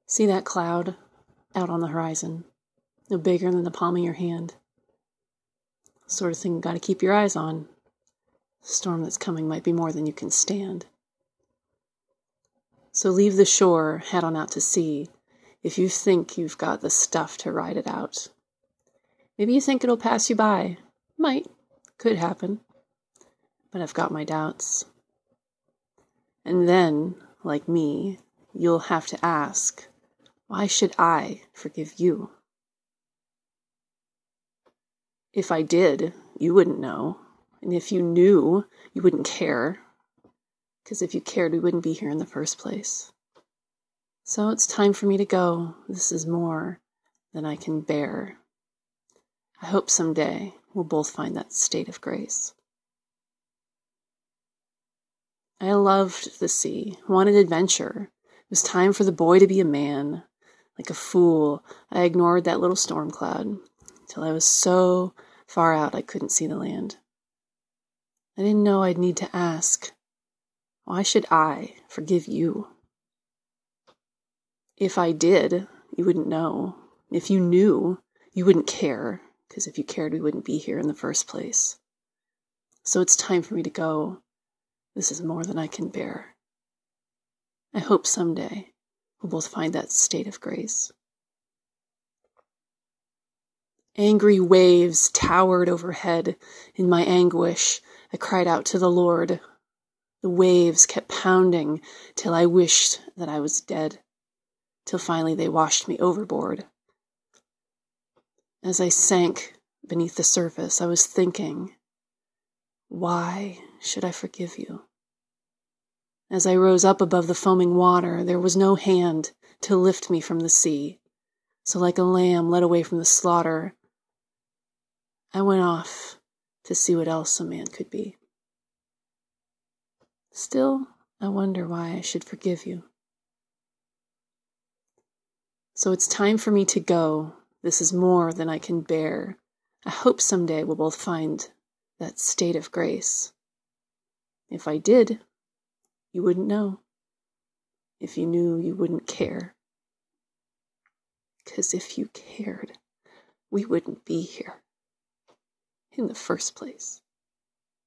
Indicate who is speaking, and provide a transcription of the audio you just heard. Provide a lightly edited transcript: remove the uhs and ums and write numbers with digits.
Speaker 1: See that cloud out on the horizon, no bigger than the palm of your hand? Sort of thing you got to keep your eyes on. The storm that's coming might be more than you can stand. So leave the shore, head on out to sea, if you think you've got the stuff to ride it out. Maybe you think it'll pass you by. Might. Could happen. But I've got my doubts. And then, like me, you'll have to ask, why should I forgive you? If I did, you wouldn't know. And if you knew, you wouldn't care. Because if you cared, we wouldn't be here in the first place. So it's time for me to go. This is more than I can bear. I hope someday we'll both find that state of grace. I loved the sea, wanted adventure. It was time for the boy to be a man. Like a fool, I ignored that little storm cloud till I was so far out I couldn't see the land. I didn't know I'd need to ask, why should I forgive you? If I did, you wouldn't know. If you knew, you wouldn't care, because if you cared, we wouldn't be here in the first place. So it's time for me to go. This is more than I can bear. I hope someday we'll both find that state of grace. Angry waves towered overhead. In my anguish, I cried out to the Lord. The waves kept pounding till I wished that I was dead, till finally they washed me overboard. As I sank beneath the surface, I was thinking, why should I forgive you? As I rose up above the foaming water, there was no hand to lift me from the sea. So like a lamb led away from the slaughter, I went off to see what else a man could be. Still, I wonder why I should forgive you. So it's time for me to go. This is more than I can bear. I hope someday we'll both find that state of grace. If I did, you wouldn't know. If you knew, you wouldn't care. 'Cause if you cared, we wouldn't be here in the first place.